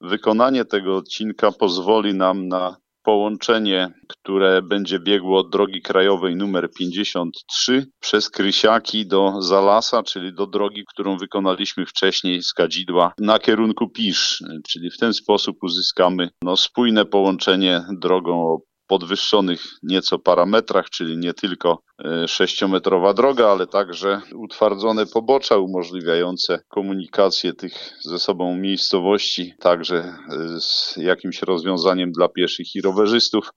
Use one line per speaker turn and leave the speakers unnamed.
Wykonanie tego odcinka pozwoli nam na połączenie, które będzie biegło od drogi krajowej numer 53 przez Krysiaki do Zalasa, czyli do drogi, którą wykonaliśmy wcześniej z Kadzidła na kierunku Pisz, czyli w ten sposób uzyskamy spójne połączenie drogą o podwyższonych nieco parametrach, czyli nie tylko 6-metrowa droga, ale także utwardzone pobocza umożliwiające komunikację tych ze sobą miejscowości, także z jakimś rozwiązaniem dla pieszych i rowerzystów.